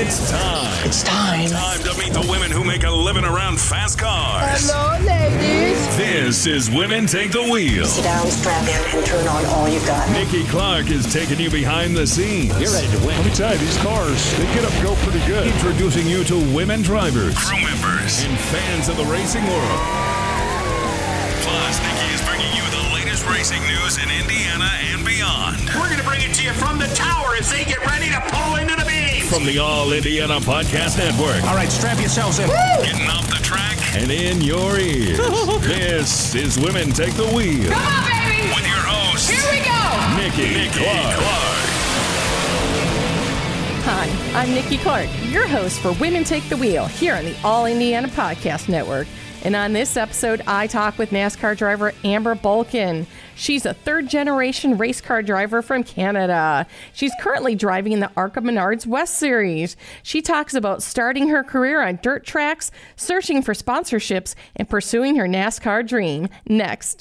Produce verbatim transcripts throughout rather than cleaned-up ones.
It's time. It's time. Time to meet the women who make a living around fast cars. Hello, ladies. This is Women Take the Wheel. Sit down, strap in, and turn on all you got. Nikki Clark is taking you behind the scenes. You're ready to win. Let me tell you, these cars, they get up and go pretty good. Introducing you to women drivers, crew members, and fans of the racing world. Plus, Nikki is bringing you the latest racing news in Indiana and beyond. We're going to bring it to you from the tower as they get ready to pull into the beam. From the All Indiana Podcast Network. All right, strap yourselves in. Woo! Getting off the track and in your ears. This is Women Take the Wheel. Come on, baby. With your host, Here we go. Nikki, Nikki Clark. Clark. Hi, I'm Nikki Clark, your host for Women Take the Wheel here on the All Indiana Podcast Network. And on this episode, I talk with NASCAR driver Amber Balcaen. She's a third-generation race car driver from Canada. She's currently driving in the ARCA Menards West Series. She talks about starting her career on dirt tracks, searching for sponsorships, and pursuing her NASCAR dream. Next.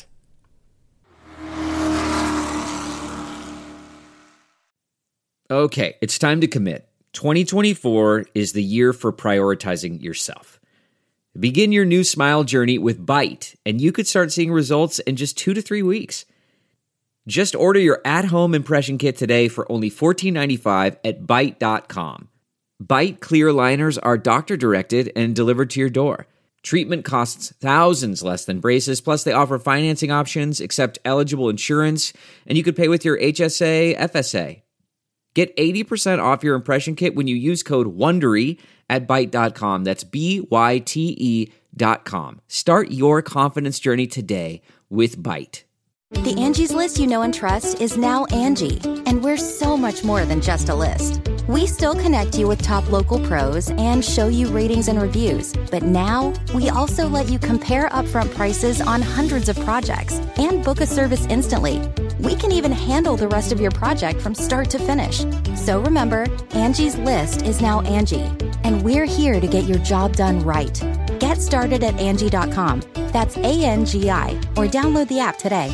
Okay, it's time to commit. twenty twenty-four is the year for prioritizing yourself. Begin your new smile journey with Byte, and you could start seeing results in just two to three weeks. Just order your at-home impression kit today for only fourteen ninety-five at Byte dot com. Byte clear liners are doctor-directed and delivered to your door. Treatment costs thousands less than braces, plus they offer financing options, accept eligible insurance, and you could pay with your H S A, F S A. Get eighty percent off your impression kit when you use code WONDERY at Byte dot com. That's B Y T E dot com. Start your confidence journey today with Byte. The Angie's List you know and trust is now Angie, and we're so much more than just a list. We still connect you with top local pros and show you ratings and reviews, but now we also let you compare upfront prices on hundreds of projects and book a service instantly. We can even handle the rest of your project from start to finish. So remember, Angie's List is now Angie, and we're here to get your job done right. Get started at Angie dot com. That's A N G I, or download the app today.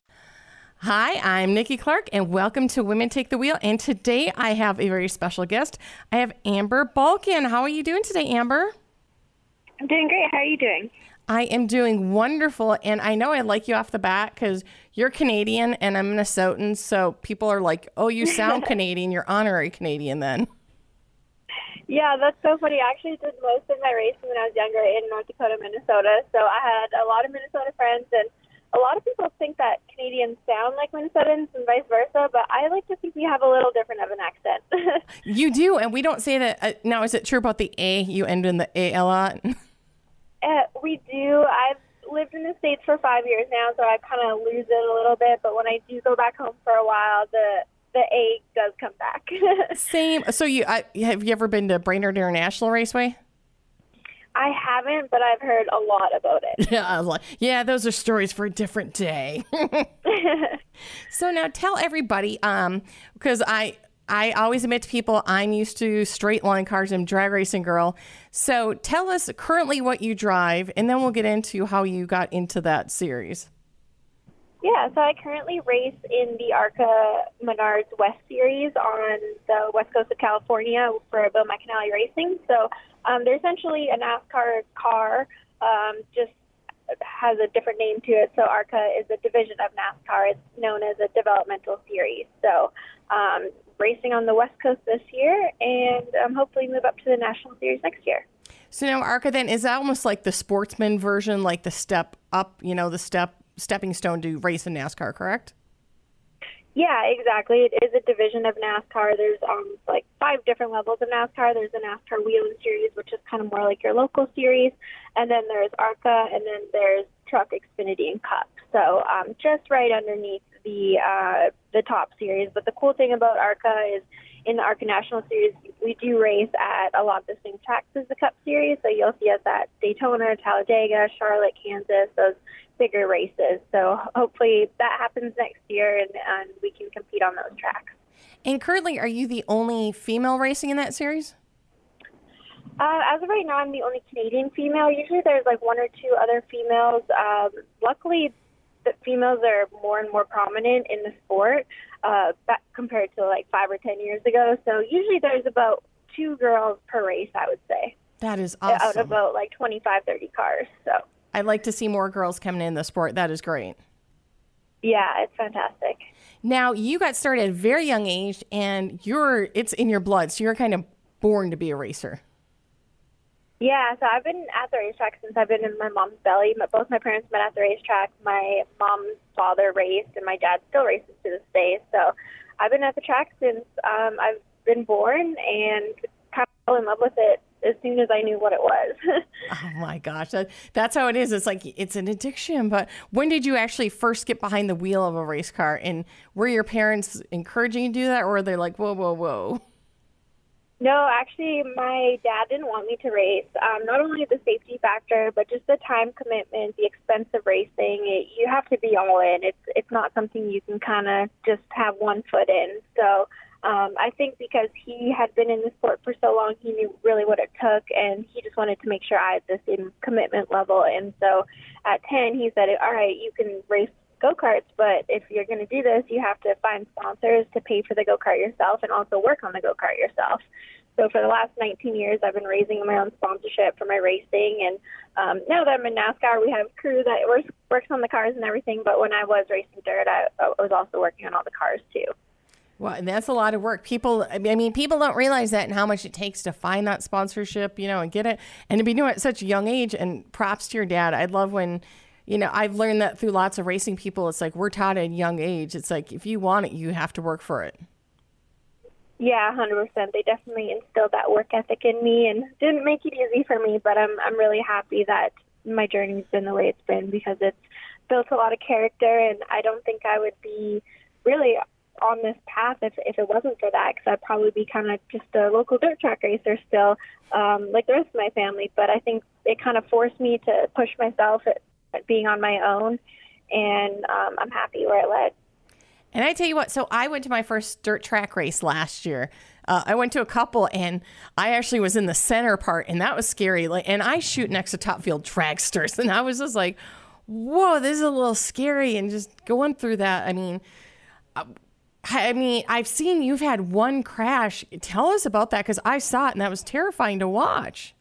Hi, I'm Nikki Clark, and welcome to Women Take the Wheel. And today I have a very special guest. I have Amber Balcaen. How are you doing today, Amber? I'm doing great. How are you doing? I am doing wonderful, and I know I like you off the bat because you're Canadian and I'm Minnesotan, so people are like, oh, you sound Canadian. You're honorary Canadian then. Yeah, that's so funny. I actually did most of my racing when I was younger in North Dakota, Minnesota, so I had a lot of Minnesota friends, and a lot of people think that Canadians sound like Minnesotans and vice versa, but I like to think we have a little different of an accent. You do, and we don't say that. Uh, now, is it true about the A? You end in the A a lot? Uh, we do. I've lived in the States for five years now, so I kind of lose it a little bit, but when I do go back home for a while, the the A does come back. Same. So you I, have you ever been to Brainerd International Raceway? I haven't, but I've heard a lot about it. Yeah, I was like, yeah, those are stories for a different day. So now tell everybody, um, because I I always admit to people I'm used to straight line cars and drag racing girl. So tell us currently what you drive, and then we'll get into how you got into that series. Yeah, so I currently race in the ARCA Menards West Series on the west coast of California for Bill McAnally Racing. So um, they're essentially a NASCAR car, um, just has a different name to it. So ARCA is a division of NASCAR. It's known as a developmental series. So um, racing on the west coast this year, and um, hopefully move up to the national series next year. So now ARCA then, is that almost like the sportsman version, like the step up, you know, the step stepping stone to race in NASCAR, correct? Yeah, exactly. It is a division of NASCAR. There's um like five different levels of NASCAR. There's the NASCAR Wheeling Series, which is kind of more like your local series, and then there's ARCA, and then there's Truck, Xfinity, and Cup. So um, just right underneath the uh, the top series. But the cool thing about ARCA is in the ARCA National Series, we do race at a lot of the same tracks as the Cup Series. So you'll see us at Daytona, Talladega, Charlotte, Kansas, those bigger races. So hopefully that happens next year, and, and we can compete on those tracks. And currently, are you the only female racing in that series? Uh, as of right now, I'm the only Canadian female. Usually there's like one or two other females. Um, luckily, the females are more and more prominent in the sport uh, back compared to like five or ten years ago. So usually there's about two girls per race, I would say. That is awesome. Out of about like twenty-five, thirty cars. So I'd like to see more girls coming in the sport. That is great. Yeah, it's fantastic. Now, you got started at a very young age, and you're it's in your blood, so you're kind of born to be a racer. Yeah, so I've been at the racetrack since I've been in my mom's belly. My, both my parents met at the racetrack. My mom's father raced, and my dad still races to this day. So I've been at the track since um, I've been born, and kind of fell in love with it as soon as I knew what it was. Oh my gosh, that, that's how it is. It's like, it's an addiction. But when did you actually first get behind the wheel of a race car? And were your parents encouraging you to do that, or were they like, whoa, whoa, whoa? No, actually, my dad didn't want me to race. Um, not only the safety factor, but just the time commitment, the expense of racing. It, you have to be all in. It's it's not something you can kind of just have one foot in. So um, I think because he had been in the sport for so long, he knew really what it took, and he just wanted to make sure I had the same commitment level. And so at ten, he said, all right, you can race go-karts, but if you're going to do this, you have to find sponsors to pay for the go-kart yourself and also work on the go-kart yourself. So for the last nineteen years, I've been raising my own sponsorship for my racing, and um, now that I'm in NASCAR, we have a crew that works, works on the cars and everything, but when I was racing dirt, I, I was also working on all the cars too. Well, and that's a lot of work. People, I mean, people don't realize that and how much it takes to find that sponsorship, you know, and get it, and to be doing it at such a young age, and props to your dad. I love when, you know, I've learned that through lots of racing people. It's like we're taught at a young age. It's like if you want it, you have to work for it. Yeah, one hundred percent. They definitely instilled that work ethic in me and didn't make it easy for me, but I'm I'm really happy that my journey's been the way it's been because it's built a lot of character, and I don't think I would be really on this path if, if it wasn't for that, because I'd probably be kind of just a local dirt track racer still, um, like the rest of my family. But I think it kind of forced me to push myself at, at being on my own, and um, I'm happy where it led. And I tell you what, so I went to my first dirt track race last year. Uh, I went to a couple, and I actually was in the center part, and that was scary. Like, and I shoot next to Top Field dragsters, and I was just like, whoa, this is a little scary. And just going through that, I mean, I mean, I've seen you've had one crash. Tell us about that, because I saw it, and that was terrifying to watch.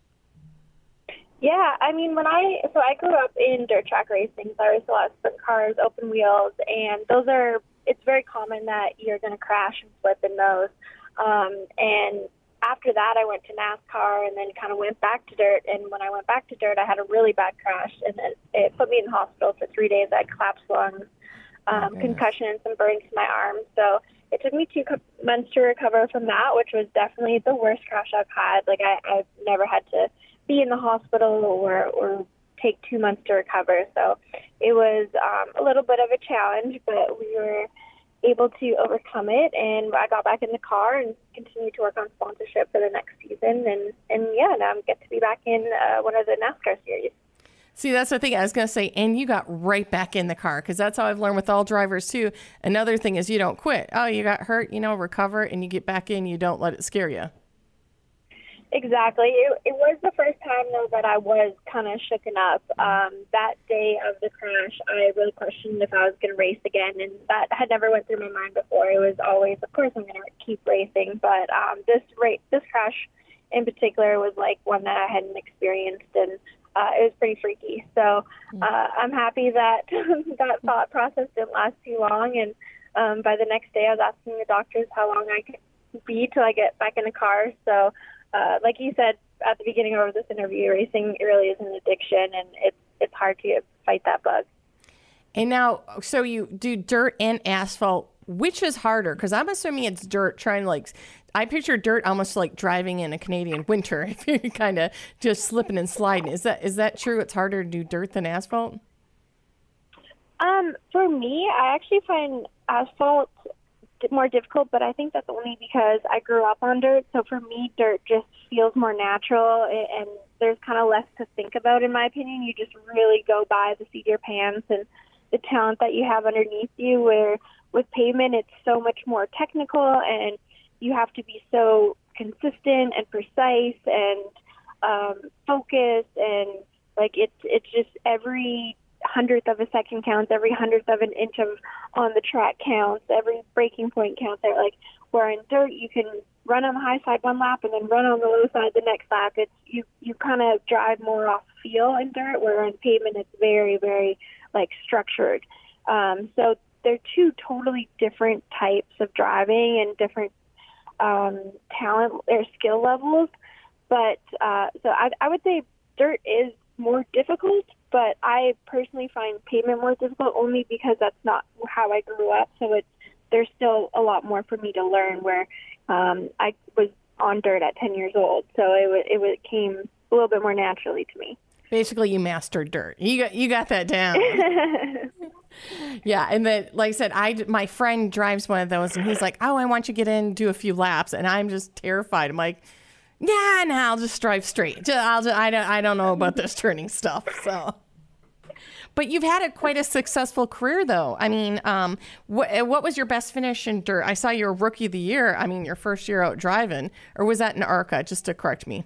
Yeah, I mean, when I, so I grew up in dirt track racing, so I raced a lot of sprint cars, open wheels, and those are, it's very common that you're going to crash and flip in those. Um, and after that, I went to NASCAR and then kind of went back to dirt. And when I went back to dirt, I had a really bad crash, and it, it put me in the hospital for three days. I had collapsed lungs, um, oh, concussion, and some burns to my arms. So it took me two months to recover from that, which was definitely the worst crash I've had. Like, I, I've never had to be in the hospital or, or take two months to recover. So it was um, a little bit of a challenge, but we were able to overcome it, and I got back in the car and continued to work on sponsorship for the next season. And, and yeah, now I get to be back in uh, one of the NASCAR series. See, that's the thing I was going to say, and you got right back in the car, because that's how I've learned with all drivers too. Another thing is you don't quit. Oh, you got hurt, you know, recover, and you get back in, you don't let it scare you. Exactly. It, it was the first time, though, that I was kind of shooken up. Um, that day of the crash, I really questioned if I was going to race again, and that had never went through my mind before. It was always, of course, I'm going to keep racing, but um, this ra- this crash in particular was like one that I hadn't experienced, and uh, it was pretty freaky. So uh, I'm happy that that thought process didn't last too long, and um, by the next day, I was asking the doctors how long I could be till I get back in the car. So Uh, like you said at the beginning of this interview, racing really is an addiction, and it's it's hard to fight that bug. And now, so you do dirt and asphalt. Which is harder? Because I'm assuming it's dirt. Trying like, I picture dirt almost like driving in a Canadian winter. If you're kind of just slipping and sliding, is that is that true? It's harder to do dirt than asphalt. Um, for me, I actually find asphalt more difficult, but I think that's only because I grew up on dirt. So for me, dirt just feels more natural, and there's kind of less to think about, in my opinion. You just really go by the seat of your pants and the talent that you have underneath you, where with pavement, it's so much more technical, and you have to be so consistent and precise and um, focused, and like it's it's just every hundredth of a second counts, every hundredth of an inch of on the track counts, every braking point counts. Like, where in dirt you can run on the high side one lap and then run on the low side the next lap. It's you you kind of drive more off feel in dirt, where on pavement it's very, very like structured. Um, so they're two totally different types of driving and different um, talent or skill levels. But uh, so I, I would say dirt is more difficult, but I personally find pavement more difficult only because that's not how I grew up. So it's there's still a lot more for me to learn, where um, I was on dirt at ten years old. So it, w- it, w- it came a little bit more naturally to me. Basically, you mastered dirt. You got you got that down. Yeah, and then, like I said, I my friend drives one of those, and he's like, "Oh, I want you to get in, and do a few laps," and I'm just terrified. I'm like, "Yeah, no, I'll just drive straight. Just, I'll just, I don't I don't know about this turning stuff." So, but you've had a quite a successful career, though. I mean, um, what what was your best finish in dirt? I saw you were Rookie of the Year. I mean, your first year out driving, or was that in ARCA? Just to correct me.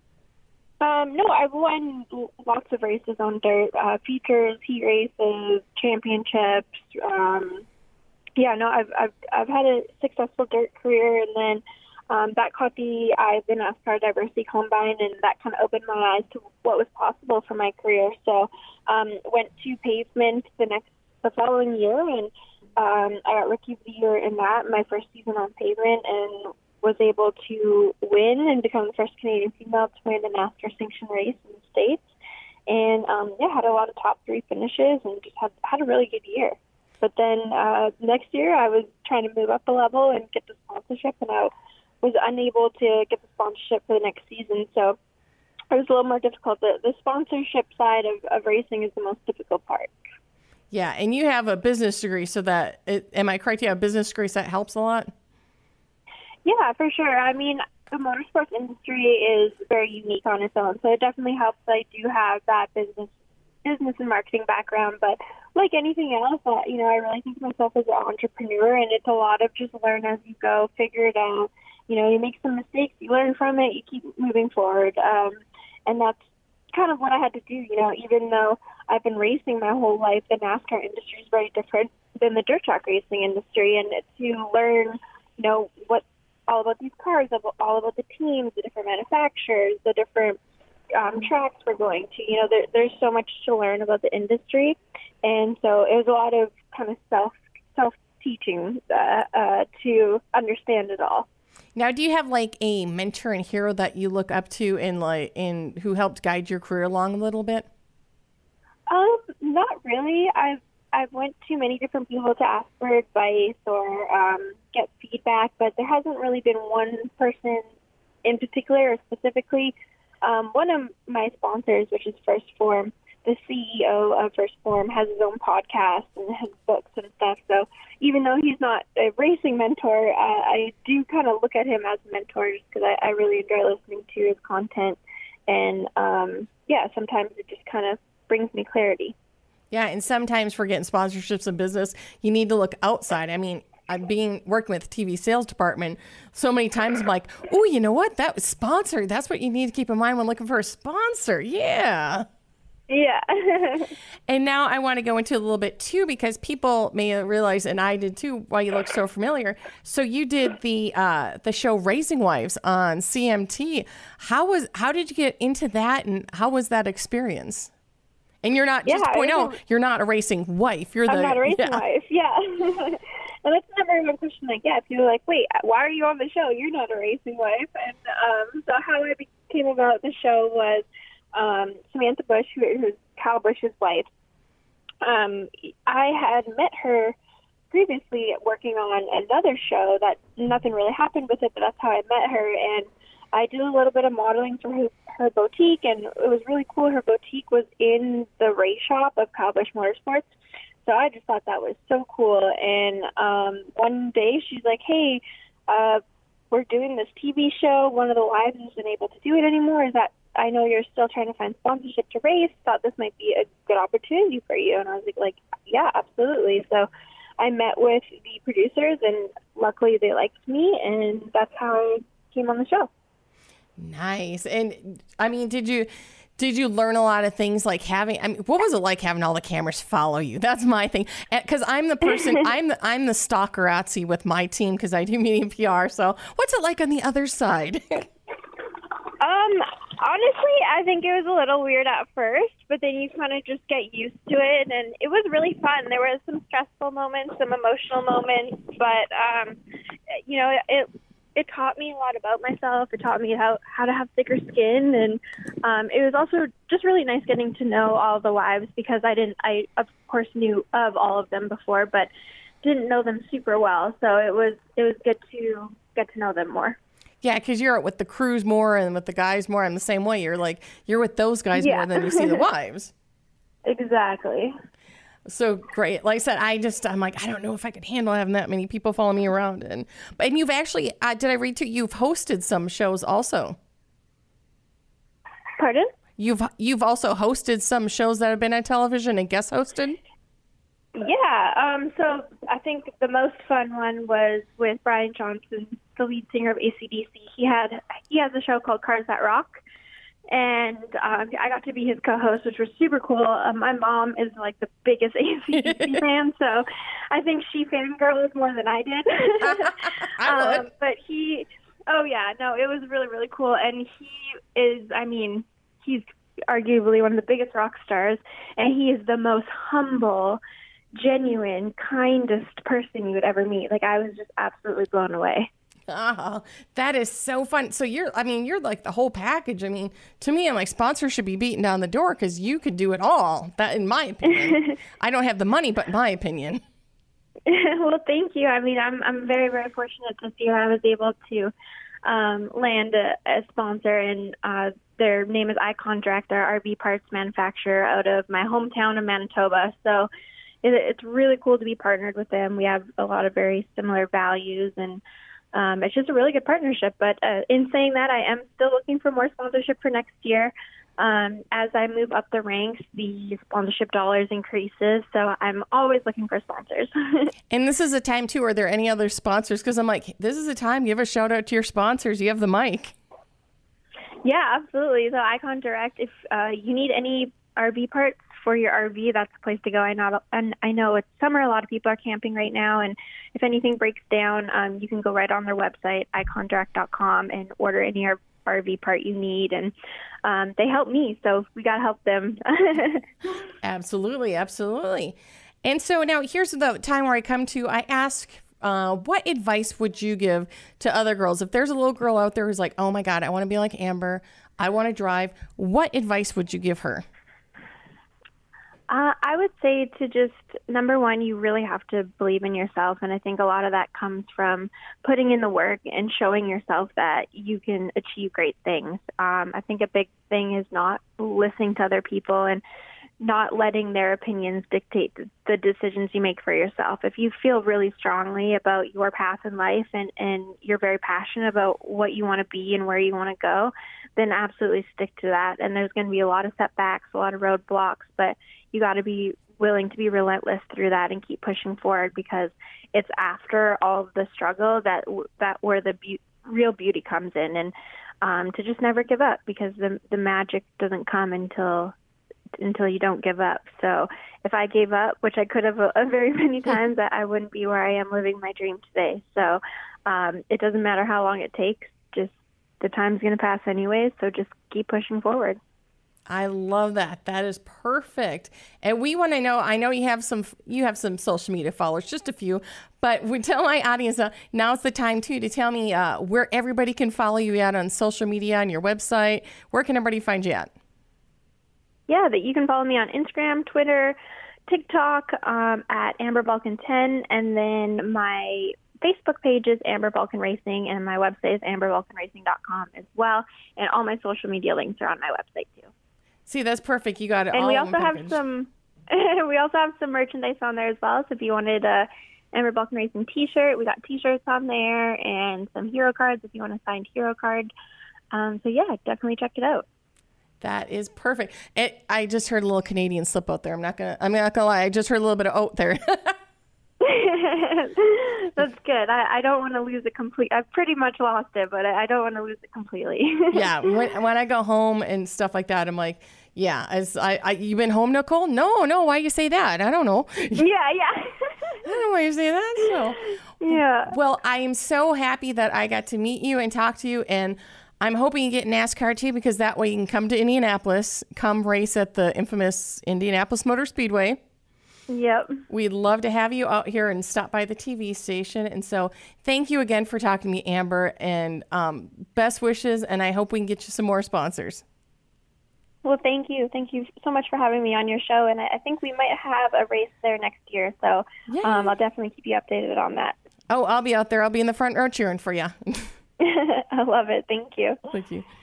Um, no, I've won lots of races on dirt, uh, features, heat races, championships. Um, yeah, no, I've, I've, I've had a successful dirt career, and then um, that caught the eye of the NASCAR Diversity Combine, and that kind of opened my eyes to what was possible for my career. So um, went to pavement the next, the following year, and um, I got Rookie of the Year in that, my first season on pavement, and was able to win and become the first Canadian female to win a NASCAR sanctioned race in the States. And, um, yeah, had a lot of top three finishes and just had, had a really good year. But then uh, next year I was trying to move up a level and get the sponsorship, and I was unable to get the sponsorship for the next season. So it was a little more difficult. The, the sponsorship side of, of racing is the most difficult part. Yeah, and you have a business degree, so that, it, am I correct? You have a business degree, so that helps a lot? Yeah, for sure. I mean, the motorsports industry is very unique on its own, so it definitely helps that I do have that business business and marketing background. But like anything else, uh, you know, I really think of myself as an entrepreneur, and it's a lot of just learn as you go, figure it out. You know, you make some mistakes, you learn from it, you keep moving forward. Um, and that's kind of what I had to do. You know, even though I've been racing my whole life, the NASCAR industry is very different than the dirt track racing industry, and to learn, you know, what all about these cars, all about the teams, the different manufacturers, the different um, tracks we're going to. You know, there, there's so much to learn about the industry, and so it was a lot of kind of self self teaching uh, uh, to understand it all. Now, do you have like a mentor and hero that you look up to, and like, in who helped guide your career along a little bit? Um, not really. I've I've went to many different people to ask for advice or um, get feedback, but there hasn't really been one person in particular or specifically. Um, one of my sponsors, which is First Form, the C E O of First Form, has his own podcast and has books and stuff. So even though he's not a racing mentor, uh, I do kind of look at him as a mentor just because I, I really enjoy listening to his content. And, um, yeah, sometimes it just kind of brings me clarity. Yeah, and sometimes for getting sponsorships in business, you need to look outside. I mean, I'm being working with the T V sales department so many times. I'm like, oh, you know what? That was sponsored. That's what you need to keep in mind when looking for a sponsor. Yeah. Yeah. And now I want to go into a little bit too, because people may realize, and I did too, why you look so familiar. So you did the uh, the show Racing Wives on C M T. How was how did you get into that, and how was that experience? And you're not, just yeah, to point out, you're not a racing wife. You're the, I'm not a racing yeah. wife, yeah. And that's never one question I get. People are like, wait, why are you on the show? You're not a racing wife. And um, so how I became about the show was um, Samantha Bush, who is Kyle Busch's wife. Um, I had met her previously working on another show that nothing really happened with it, but that's how I met her. And I did a little bit of modeling for her, her boutique, and it was really cool. Her boutique was in the race shop of Kyle Busch Motorsports. So I just thought that was so cool. And um, one day she's like, hey, uh, we're doing this T V show. One of the wives isn't able to do it anymore. Is that, I know you're still trying to find sponsorship to race. Thought this might be a good opportunity for you. And I was like, like, yeah, absolutely. So I met with the producers, and luckily they liked me, and that's how I came on the show. Nice. And I mean, did you Did you learn a lot of things like having, I mean, what was it like having all the cameras follow you? That's my thing. Because I'm the person, I'm the, I'm the stalkerazzi with my team because I do media P R. So what's it like on the other side? Um, honestly, I think it was a little weird at first, but then you kind of just get used to it, and it was really fun. There was some stressful moments, some emotional moments, but, um, you know, it it taught me a lot about myself. It taught me how, how to have thicker skin, and um, it was also just really nice getting to know all the wives because I didn't, I, of course, knew of all of them before, but didn't know them super well, so it was it was good to get to know them more. Yeah, because you're with the crews more and with the guys more. I'm the same way. You're like, you're with those guys yeah. more than you see the wives. Exactly. So great. Like I said, I just, I'm like, I don't know if I could handle having that many people follow me around. And, and you've actually, uh, did I read to you, you've hosted some shows also. Pardon? You've, you've also hosted some shows that have been on television and guest hosted? Yeah, um, so I think the most fun one was with Brian Johnson, the lead singer of A C D C. He had he has a show called Cars That Rock, and um, I got to be his co-host, which was super cool. Um, my mom is like the biggest A C D C fan, so I think she fangirls more than I did. I would. um, but he, oh yeah, no, it was really, really cool, and he is, I mean, he's arguably one of the biggest rock stars, and he is the most humble, genuine, kindest person you would ever meet. Like, I was just absolutely blown away. Oh, that is so fun. So you're, I mean, you're like the whole package. I mean, to me, I'm like, sponsors should be beaten down the door because you could do it all. That, in my opinion. I don't have the money, but in my opinion. Well, thank you. I mean, I'm I'm very, very fortunate this year. I was able to um, land a, a sponsor, and uh, their name is Icon Direct, our R V parts manufacturer out of my hometown of Manitoba. So it's really cool to be partnered with them. We have a lot of very similar values, and um, it's just a really good partnership. But uh, in saying that, I am still looking for more sponsorship for next year. Um, as I move up the ranks, the sponsorship dollars increases, so I'm always looking for sponsors. And this is a time, too, are there any other sponsors? Because I'm like, this is a time, give a shout out to your sponsors. You have the mic. Yeah, absolutely. So Icon Direct, if uh, you need any R V parts for your R V, that's the place to go. I know, and I know it's summer. A lot of people are camping right now, and if anything breaks down, um, you can go right on their website, icon direct dot com, and order any R V part you need. And um, they help me, so we got to help them. Absolutely, absolutely. And so now here's the time where I come to, I ask, uh, what advice would you give to other girls? If there's a little girl out there who's like, oh my God, I want to be like Amber, I want to drive, what advice would you give her? Uh, I would say to just, number one, you really have to believe in yourself. And I think a lot of that comes from putting in the work and showing yourself that you can achieve great things. Um, I think a big thing is not listening to other people and not letting their opinions dictate the decisions you make for yourself. If you feel really strongly about your path in life and, and you're very passionate about what you want to be and where you want to go, then absolutely stick to that. And there's going to be a lot of setbacks, a lot of roadblocks, but you got to be willing to be relentless through that and keep pushing forward, because it's after all of the struggle that that where the be- real beauty comes in, and um, to just never give up, because the the magic doesn't come until until you don't give up. So if I gave up, which I could have a, a very many times, that I wouldn't be where I am living my dream today. So um, it doesn't matter how long it takes. Just the time's going to pass anyways. So just keep pushing forward. I love that. That is perfect. And we want to know, I know you have some, you have some social media followers, just a few, but we tell my audience, uh, now's the time too, to tell me uh, where everybody can follow you at on social media, on your website. Where can everybody find you at? Yeah, that you can follow me on Instagram, Twitter, TikTok, um, at Amber Balkan ten. And then my Facebook page is Amber Balkan Racing, and my website is amber balkan racing dot com as well. And all my social media links are on my website too. See, that's perfect. You got it. And all we in also one have package. some, we also have some merchandise on there as well. So if you wanted a Amber Balkan Racing T-shirt, we got T-shirts on there, and some hero cards if you want a signed hero card. Um, so yeah, definitely check it out. That is perfect. It, I just heard a little Canadian slip out there. I'm not gonna. I'm not gonna lie. I just heard a little bit of oat there. That's good. I, I don't want to lose it complete. I've pretty much lost it, but I, I don't want to lose it completely. Yeah. When, when I go home and stuff like that, I'm like, Yeah, as I, I, you been home, Nicole? No, no. Why you say that? I don't know. Yeah, yeah. I don't know why you say that. So, yeah. Well, I am so happy that I got to meet you and talk to you, and I'm hoping you get NASCAR too, because that way you can come to Indianapolis, come race at the infamous Indianapolis Motor Speedway. Yep. We'd love to have you out here and stop by the T V station. And so, thank you again for talking to me, Amber, and um, best wishes. And I hope we can get you some more sponsors. Well, thank you. Thank you so much for having me on your show. And I, I think we might have a race there next year. So um, I'll definitely keep you updated on that. Oh, I'll be out there. I'll be in the front row cheering for you. I love it. Thank you. Thank you.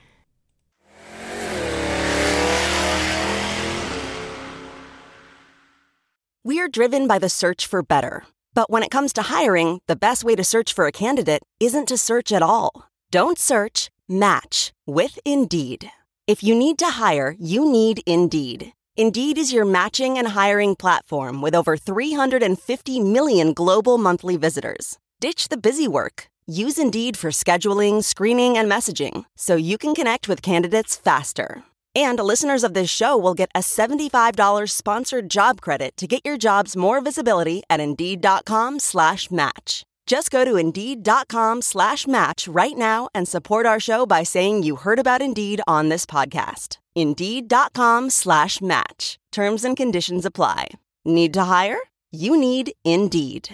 We are driven by the search for better. But when it comes to hiring, the best way to search for a candidate isn't to search at all. Don't search, match with Indeed. If you need to hire, you need Indeed. Indeed is your matching and hiring platform with over three hundred fifty million global monthly visitors. Ditch the busy work. Use Indeed for scheduling, screening, and messaging so you can connect with candidates faster. And listeners of this show will get a seventy-five dollars sponsored job credit to get your jobs more visibility at Indeed.com slash match. Just go to Indeed.com slash match right now and support our show by saying you heard about Indeed on this podcast. Indeed.com slash match. Terms and conditions apply. Need to hire? You need Indeed.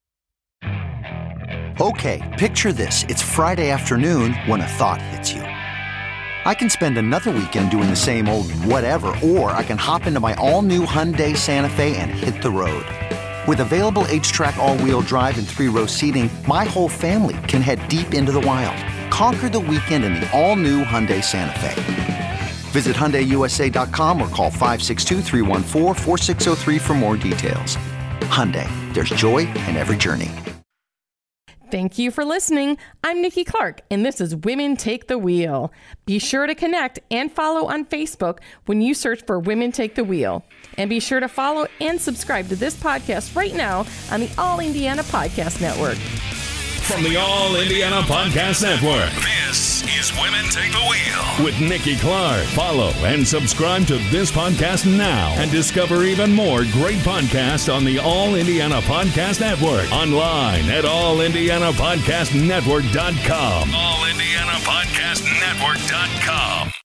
Okay, picture this. It's Friday afternoon when a thought hits you. I can spend another weekend doing the same old whatever, or I can hop into my all-new Hyundai Santa Fe and hit the road. With available H-Track all-wheel drive and three-row seating, my whole family can head deep into the wild. Conquer the weekend in the all-new Hyundai Santa Fe. Visit Hyundai U S A dot com or call five six two, three one four, four six zero three for more details. Hyundai, there's joy in every journey. Thank you for listening. I'm Nikki Clark, and this is Women Take the Wheel. Be sure to connect and follow on Facebook when you search for Women Take the Wheel. And be sure to follow and subscribe to this podcast right now on the All Indiana Podcast Network. From the All Indiana Podcast Network, this is Women Take the Wheel with Nikki Clark. Follow and subscribe to this podcast now and discover even more great podcasts on the All Indiana Podcast Network. Online at all indiana podcast network dot com. all indiana podcast network dot com.